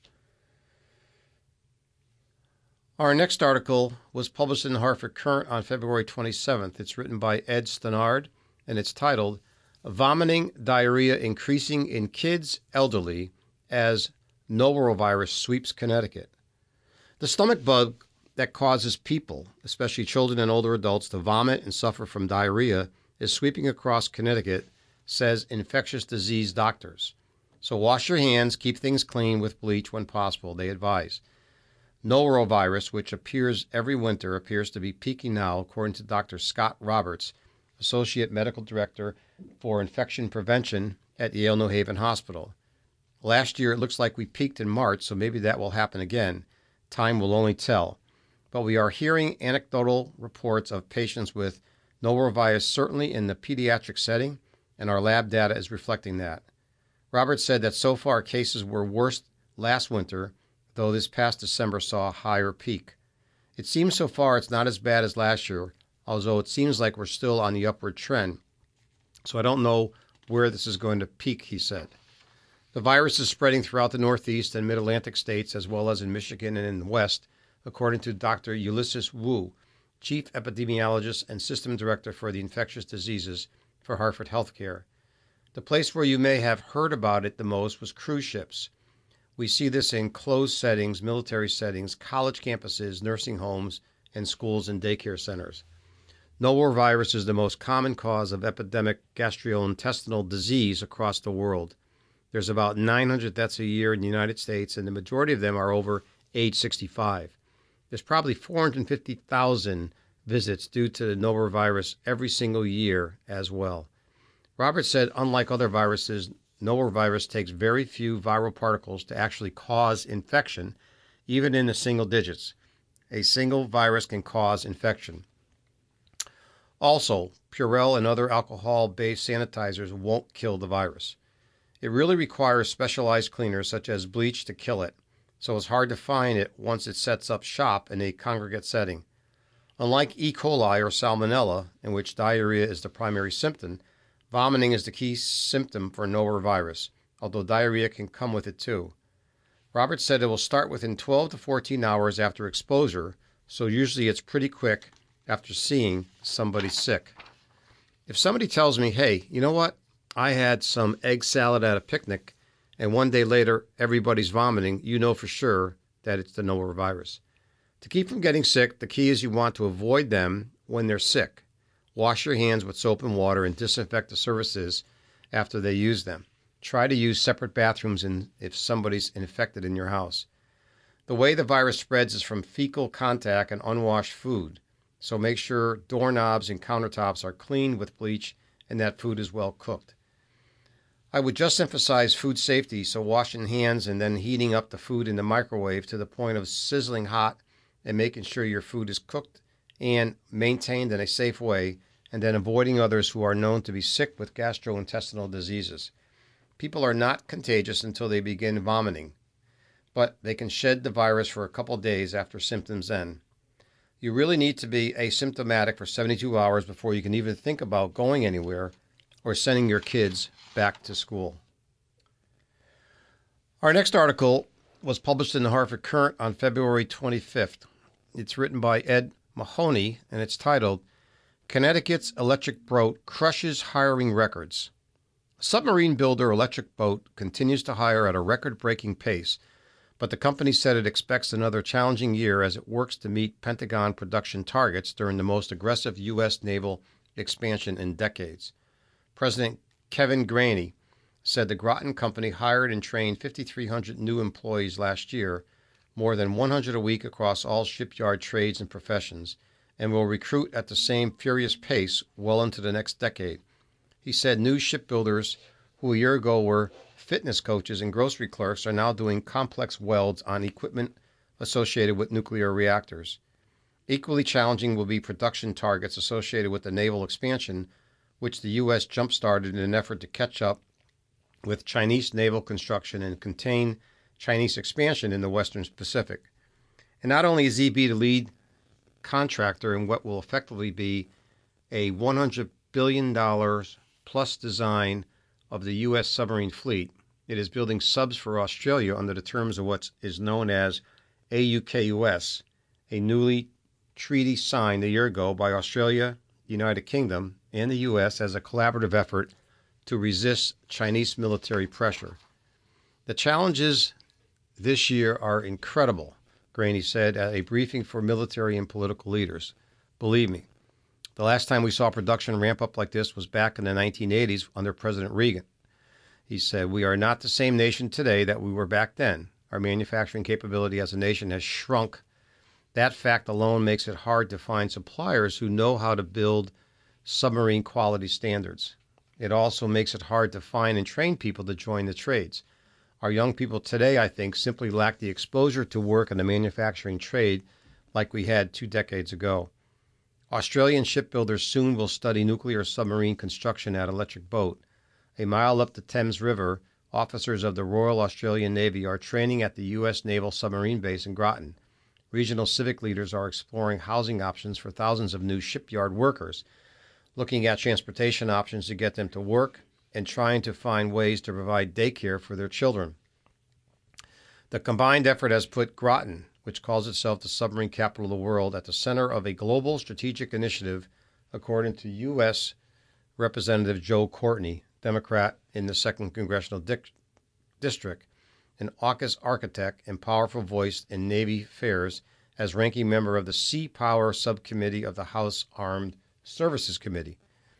Our next article was published in the Hartford Courant on February twenty-seventh. It's written by Ed Stannard, and it's titled, Vomiting Diarrhea Increasing in Kids Elderly as Norovirus Sweeps Connecticut. The stomach bug that causes people, especially children and older adults, to vomit and suffer from diarrhea is sweeping across Connecticut, says infectious disease doctors. So wash your hands, keep things clean with bleach when possible, they advise. Norovirus, which appears every winter, appears to be peaking now, according to Doctor Scott Roberts, Associate Medical Director for Infection Prevention at Yale New Haven Hospital. Last year, it looks like we peaked in March, so maybe that will happen again. Time will only tell. But we are hearing anecdotal reports of patients with norovirus, certainly in the pediatric setting, and our lab data is reflecting that. Roberts said that so far cases were worse last winter, though this past December saw a higher peak. It seems so far it's not as bad as last year, although it seems like we're still on the upward trend. So I don't know where this is going to peak, he said. The virus is spreading throughout the Northeast and Mid-Atlantic states, as well as in Michigan and in the West, according to Doctor Ulysses Wu, Chief Epidemiologist and System Director for the Infectious Diseases for Hartford Healthcare. The place where you may have heard about it the most was cruise ships. We see this in closed settings, military settings, college campuses, nursing homes, and schools and daycare centers. Norovirus is the most common cause of epidemic gastrointestinal disease across the world. There's about nine hundred deaths a year in the United States, and the majority of them are over age sixty-five. There's probably four hundred fifty thousand visits due to the norovirus every single year as well. Roberts said, unlike other viruses, norovirus takes very few viral particles to actually cause infection, even in the single digits. A single virus can cause infection. Also, Purell and other alcohol-based sanitizers won't kill the virus. It really requires specialized cleaners such as bleach to kill it, so it's hard to find it once it sets up shop in a congregate setting. Unlike E. coli or salmonella, in which diarrhea is the primary symptom, vomiting is the key symptom for norovirus, although diarrhea can come with it too. Roberts said it will start within twelve to fourteen hours after exposure, so usually it's pretty quick after seeing somebody sick. If somebody tells me, hey, you know what? I had some egg salad at a picnic, and one day later everybody's vomiting, you know for sure that it's the norovirus. To keep from getting sick, the key is you want to avoid them when they're sick. Wash your hands with soap and water and disinfect the surfaces after they use them. Try to use separate bathrooms in, if somebody's infected in your house. The way the virus spreads is from fecal contact and unwashed food, so make sure doorknobs and countertops are cleaned with bleach and that food is well cooked. I would just emphasize food safety, so washing hands and then heating up the food in the microwave to the point of sizzling hot and making sure your food is cooked and maintained in a safe way, and then avoiding others who are known to be sick with gastrointestinal diseases. People are not contagious until they begin vomiting, but they can shed the virus for a couple days after symptoms end. You really need to be asymptomatic for seventy-two hours before you can even think about going anywhere or sending your kids back to school. Our next article was published in the Hartford Courant on February twenty-fifth. It's written by Ed Mahoney, and it's titled, Connecticut's Electric Boat Crushes Hiring Records. Submarine builder Electric Boat continues to hire at a record-breaking pace, but the company said it expects another challenging year as it works to meet Pentagon production targets during the most aggressive U S naval expansion in decades. President Kevin Graney said the Groton Company hired and trained fifty-three hundred new employees last year, more than one hundred a week across all shipyard trades and professions, and will recruit at the same furious pace well into the next decade. He said new shipbuilders who a year ago were fitness coaches and grocery clerks are now doing complex welds on equipment associated with nuclear reactors. Equally challenging will be production targets associated with the naval expansion, which the U S jump-started in an effort to catch up with Chinese naval construction and contain Chinese expansion in the Western Pacific. And not only is E B the lead contractor in what will effectively be a one hundred billion dollars plus design of the U S submarine fleet, it is building subs for Australia under the terms of what is known as AUKUS, a newly treaty signed a year ago by Australia, the United Kingdom, and the U S as a collaborative effort to resist Chinese military pressure. The challenges this year are incredible, Graney said at a briefing for military and political leaders. Believe me, the last time we saw production ramp up like this was back in the nineteen eighties under President Reagan. He said, "We are not the same nation today that we were back then. Our manufacturing capability as a nation has shrunk. That fact alone makes it hard to find suppliers who know how to build submarine quality standards. It also makes it hard to find and train people to join the trades. Our young people today, I think, simply lack the exposure to work in the manufacturing trade like we had two decades ago. Australian shipbuilders soon will study nuclear submarine construction at Electric Boat. A mile up the Thames River, officers of the Royal Australian Navy are training at the U S Naval Submarine Base in Groton. Regional civic leaders are exploring housing options for thousands of new shipyard workers, looking at transportation options to get them to work, and trying to find ways to provide daycare for their children. The combined effort has put Groton, which calls itself the submarine capital of the world, at the center of a global strategic initiative, according to U S Representative Joe Courtney, Democrat in the second Congressional Di- District, an AUKUS architect and powerful voice in Navy affairs as ranking member of the Sea Power Subcommittee of the House Armed Services Committee.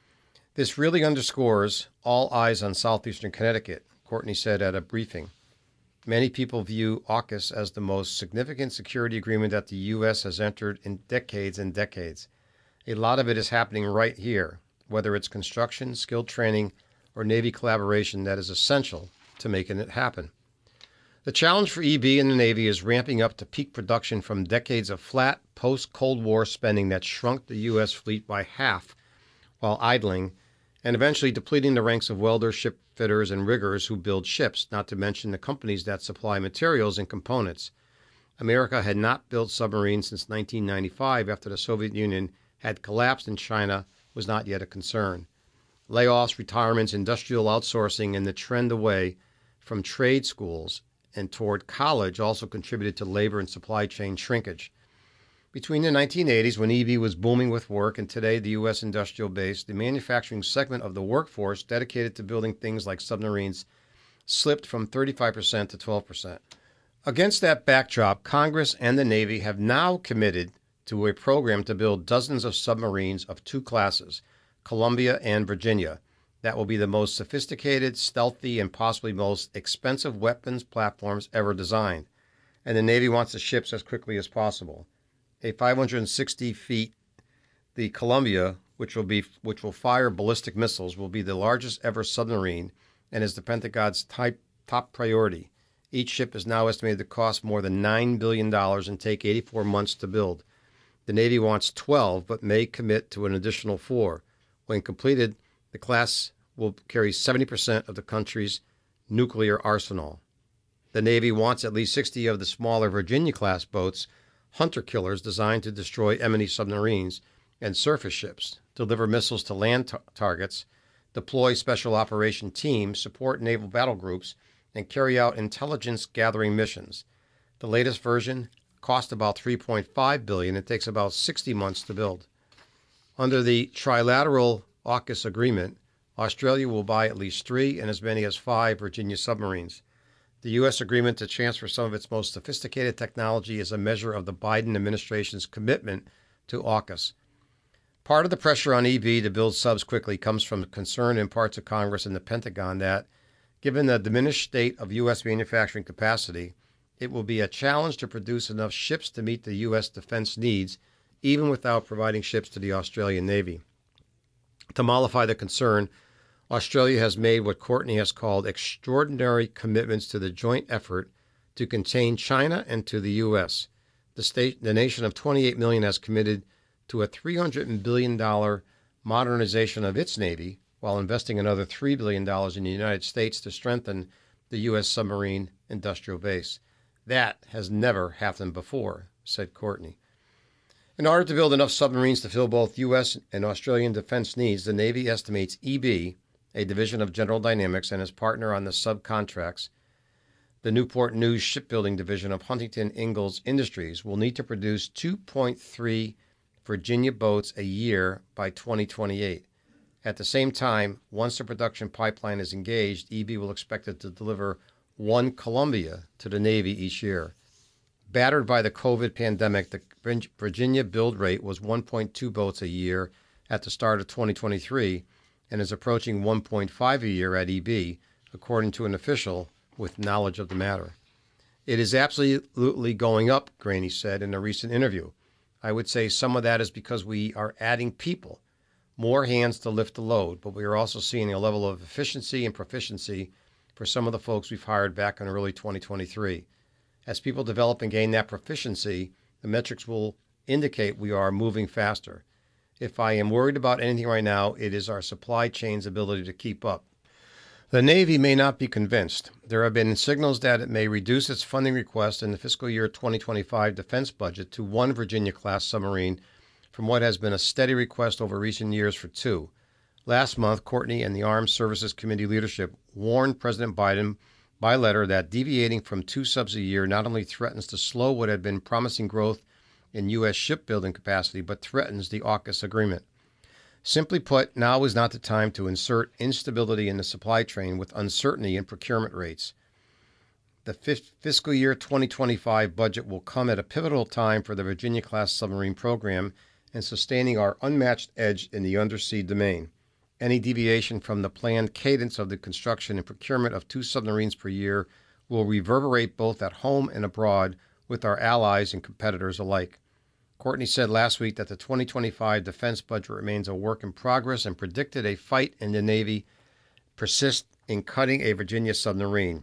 This really underscores all eyes on southeastern Connecticut, Courtney said at a briefing. Many people view AUKUS as the most significant security agreement that the U S has entered in decades and decades. A lot of it is happening right here, whether it's construction, skilled training, or Navy collaboration that is essential to making it happen. The challenge for E B and the Navy is ramping up to peak production from decades of flat, post-Cold War spending that shrunk the U S fleet by half while idling, and eventually depleting the ranks of welders, ship fitters, and riggers who build ships, not to mention the companies that supply materials and components. America had not built submarines since nineteen ninety-five, after the Soviet Union had collapsed and China was not yet a concern. Layoffs, retirements, industrial outsourcing, and the trend away from trade schools and toward college also contributed to labor and supply chain shrinkage. Between the nineteen eighties, when E B was booming with work, and today the U S industrial base, the manufacturing segment of the workforce dedicated to building things like submarines slipped from thirty-five percent to twelve percent. Against that backdrop, Congress and the Navy have now committed to a program to build dozens of submarines of two classes, Columbia and Virginia, that will be the most sophisticated, stealthy, and possibly most expensive weapons platforms ever designed. And the Navy wants the ships as quickly as possible. A five hundred sixty feet, the Columbia, which will be which will fire ballistic missiles, will be the largest ever submarine and is the Pentagon's type, top priority. Each ship is now estimated to cost more than nine billion dollars and take eighty-four months to build. The Navy wants twelve, but may commit to an additional four. When completed, the class will carry seventy percent of the country's nuclear arsenal. The Navy wants at least sixty of the smaller Virginia-class boats, hunter killers designed to destroy enemy submarines and surface ships, deliver missiles to land tar- targets, deploy special operation teams, support naval battle groups, and carry out intelligence-gathering missions. The latest version cost about three point five billion dollars and takes about sixty months to build. Under the trilateral AUKUS agreement, Australia will buy at least three and as many as five Virginia submarines. The U S agreement to transfer some of its most sophisticated technology is a measure of the Biden administration's commitment to AUKUS. Part of the pressure on E B to build subs quickly comes from concern in parts of Congress and the Pentagon that, given the diminished state of U S manufacturing capacity, it will be a challenge to produce enough ships to meet the U S defense needs, even without providing ships to the Australian Navy. To mollify the concern, Australia has made what Courtney has called extraordinary commitments to the joint effort to contain China and to the U S. The, state, the nation of twenty-eight million has committed to a three hundred billion dollars modernization of its Navy while investing another three billion dollars in the United States to strengthen the U S submarine industrial base. That has never happened before, said Courtney. In order to build enough submarines to fill both U S and Australian defense needs, the Navy estimates E B, a division of General Dynamics and its partner on the subcontracts, the Newport News shipbuilding division of Huntington Ingalls Industries, will need to produce two point three Virginia boats a year by twenty twenty-eight. At the same time, once the production pipeline is engaged, E B will expect it to deliver one Columbia to the Navy each year. Battered by the COVID pandemic, the Virginia build rate was one point two boats a year at the start of twenty twenty-three and is approaching one point five a year at E B, according to an official with knowledge of the matter. It is absolutely going up, Graney said in a recent interview. I would say some of that is because we are adding people, more hands to lift the load, but we are also seeing a level of efficiency and proficiency for some of the folks we've hired back in early twenty twenty-three. As people develop and gain that proficiency, the metrics will indicate we are moving faster. If I am worried about anything right now, it is our supply chain's ability to keep up. The Navy may not be convinced. There have been signals that it may reduce its funding request in the fiscal year twenty twenty-five defense budget to one Virginia-class submarine from what has been a steady request over recent years for two. Last month, Courtney and the Armed Services Committee leadership warned President Biden by letter that deviating from two subs a year not only threatens to slow what had been promising growth in U S shipbuilding capacity, but threatens the AUKUS agreement. Simply put, now is not the time to insert instability in the supply chain with uncertainty in procurement rates. The fiscal year twenty twenty-five budget will come at a pivotal time for the Virginia-class submarine program and sustaining our unmatched edge in the undersea domain. Any deviation from the planned cadence of the construction and procurement of two submarines per year will reverberate both at home and abroad with our allies and competitors alike. Courtney said last week that the twenty twenty-five defense budget remains a work in progress and predicted a fight in the Navy persist in cutting a Virginia submarine,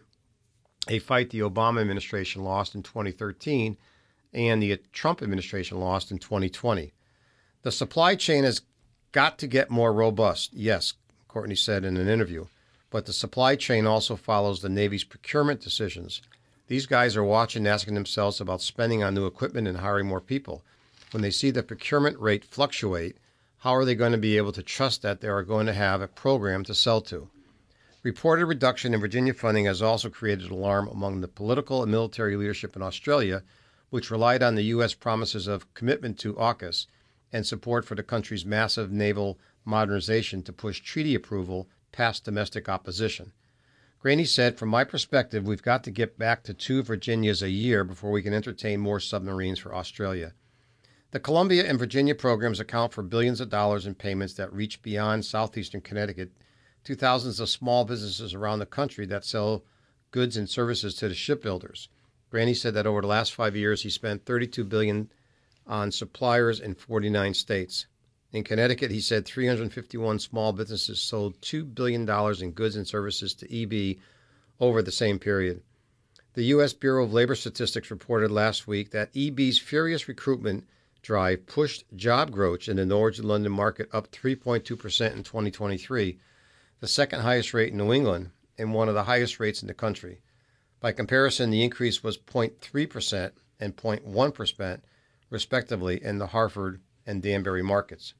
a fight the Obama administration lost in twenty thirteen and the Trump administration lost in twenty twenty. The supply chain has got to get more robust, yes, Courtney said in an interview, but the supply chain also follows the Navy's procurement decisions. These guys are watching, asking themselves about spending on new equipment and hiring more people. When they see the procurement rate fluctuate, how are they going to be able to trust that they are going to have a program to sell to? Reported reduction in Virginia funding has also created alarm among the political and military leadership in Australia, which relied on the U S promises of commitment to AUKUS and support for the country's massive naval modernization to push treaty approval past domestic opposition. Graney said, from my perspective, we've got to get back to two Virginias a year before we can entertain more submarines for Australia. The Columbia and Virginia programs account for billions of dollars in payments that reach beyond southeastern Connecticut to thousands of small businesses around the country that sell goods and services to the shipbuilders. Graney said that over the last five years, he spent thirty-two billion dollars on suppliers in forty-nine states. In Connecticut, he said three hundred fifty-one small businesses sold two billion dollars in goods and services to E B over the same period. The U S Bureau of Labor Statistics reported last week that E B's furious recruitment drive pushed job growth in the Norwich and London market up three point two percent in twenty twenty-three, the second highest rate in New England and one of the highest rates in the country. By comparison, the increase was zero point three percent and zero point one percent, respectively, in the Hartford and Danbury markets.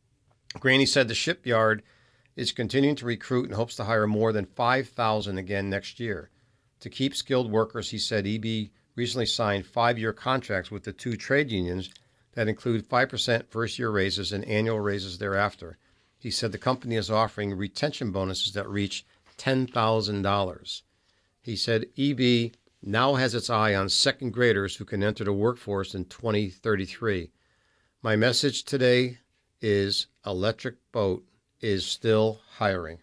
Graney said the shipyard is continuing to recruit and hopes to hire more than five thousand again next year. To keep skilled workers, he said E B recently signed five-year contracts with the two trade unions that include five percent first-year raises and annual raises thereafter. He said the company is offering retention bonuses that reach ten thousand dollars. He said E B now has its eye on second graders who can enter the workforce in twenty thirty-three. My message today is Electric Boat is still hiring.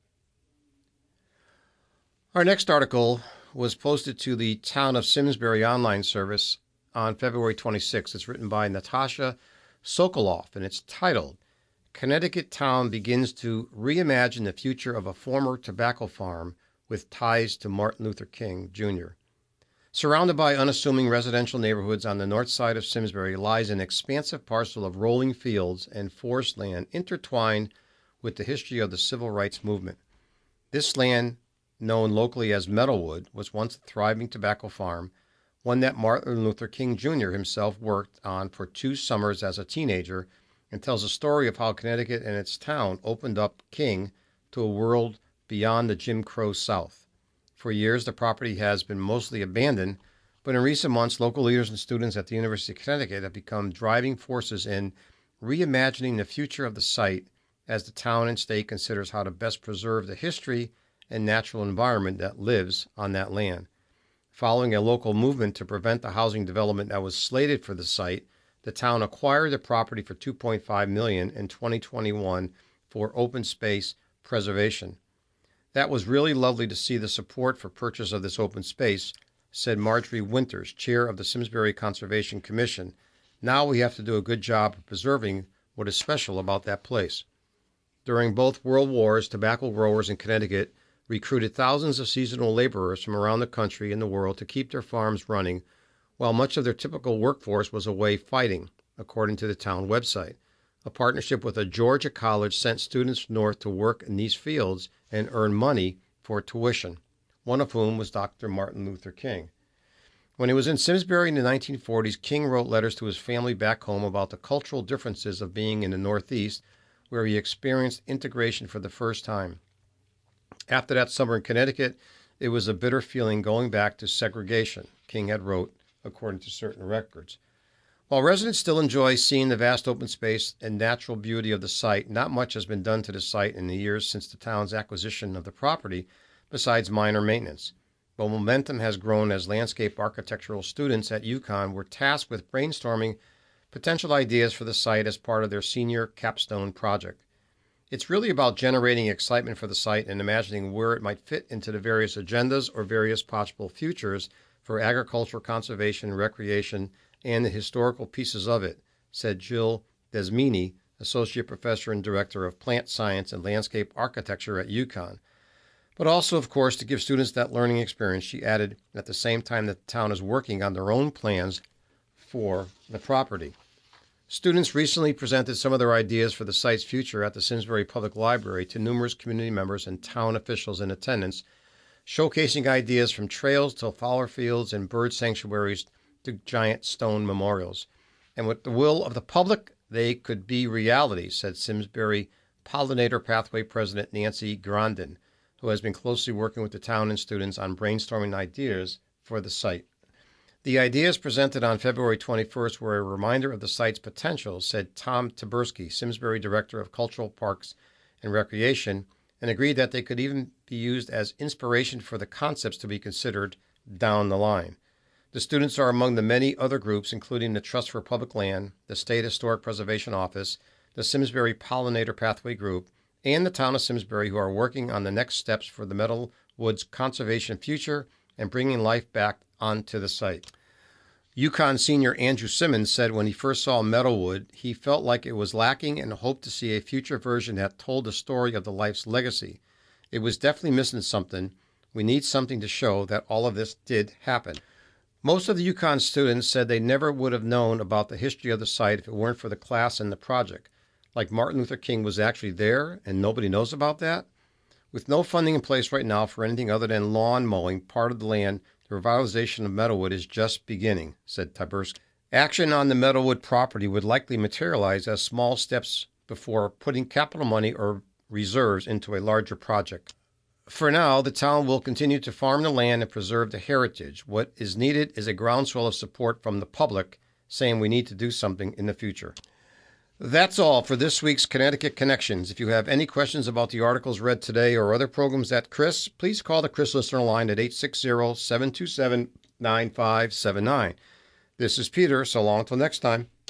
Our next article was posted to the Town of Simsbury online service on February twenty-sixth. It's written by Natasha Sokoloff, and it's titled, Connecticut Town Begins to Reimagine the Future of a Former Tobacco Farm with Ties to Martin Luther King, Junior Surrounded by unassuming residential neighborhoods on the north side of Simsbury lies an expansive parcel of rolling fields and forest land intertwined with the history of the civil rights movement. This land, known locally as Meadowwood, was once a thriving tobacco farm, one that Martin Luther King Junior himself worked on for two summers as a teenager, and tells a story of how Connecticut and its town opened up King to a world beyond the Jim Crow South. For years, the property has been mostly abandoned, but in recent months, local leaders and students at the University of Connecticut have become driving forces in reimagining the future of the site as the town and state considers how to best preserve the history and natural environment that lives on that land. Following a local movement to prevent the housing development that was slated for the site, the town acquired the property for two point five million dollars in twenty twenty-one for open space preservation. That was really lovely to see the support for purchase of this open space, said Marjorie Winters, chair of the Simsbury Conservation Commission. Now we have to do a good job of preserving what is special about that place. During both world wars, tobacco growers in Connecticut recruited thousands of seasonal laborers from around the country and the world to keep their farms running, while much of their typical workforce was away fighting, according to the town website. A partnership with a Georgia college sent students north to work in these fields and earn money for tuition, one of whom was Doctor Martin Luther King. When he was in Simsbury in the nineteen forties, King wrote letters to his family back home about the cultural differences of being in the Northeast, where he experienced integration for the first time. After that summer in Connecticut, it was a bitter feeling going back to segregation, King had wrote, according to certain records. While residents still enjoy seeing the vast open space and natural beauty of the site, not much has been done to the site in the years since the town's acquisition of the property, besides minor maintenance. But momentum has grown as landscape architectural students at UConn were tasked with brainstorming potential ideas for the site as part of their senior capstone project. It's really about generating excitement for the site and imagining where it might fit into the various agendas or various possible futures for agriculture, conservation, recreation, and the historical pieces of it, said Jill Desmini, Associate Professor and Director of Plant Science and Landscape Architecture at UConn. But also, of course, to give students that learning experience, she added, at the same time that the town is working on their own plans for the property. Students recently presented some of their ideas for the site's future at the Simsbury Public Library to numerous community members and town officials in attendance, showcasing ideas from trails to flower fields and bird sanctuaries to giant stone memorials. And with the will of the public, they could be reality, said Simsbury Pollinator Pathway President Nancy Grandin, who has been closely working with the town and students on brainstorming ideas for the site. The ideas presented on February twenty-first were a reminder of the site's potential, said Tom Taberski, Simsbury Director of Cultural Parks and Recreation, and agreed that they could even be used as inspiration for the concepts to be considered down the line. The students are among the many other groups, including the Trust for Public Land, the State Historic Preservation Office, the Simsbury Pollinator Pathway Group, and the town of Simsbury, who are working on the next steps for the Meadowwoods conservation future and bringing life back onto the site. UConn senior Andrew Simmons said when he first saw Meadowwood, he felt like it was lacking and hoped to see a future version that told the story of the life's legacy. It was definitely missing something. We need something to show that all of this did happen. Most of the UConn students said they never would have known about the history of the site if it weren't for the class and the project. Like Martin Luther King was actually there and nobody knows about that? With no funding in place right now for anything other than lawn mowing part of the land, the revitalization of Meadowwood is just beginning, said Taberski. Action on the Meadowwood property would likely materialize as small steps before putting capital money or reserves into a larger project. For now, the town will continue to farm the land and preserve the heritage. What is needed is a groundswell of support from the public, saying we need to do something in the future. That's all for this week's Connecticut Connections. If you have any questions about the articles read today or other programs at Chris, please call the Chris Listener line at eight six zero, seven two seven, nine five seven nine. This is Peter. So long till next time.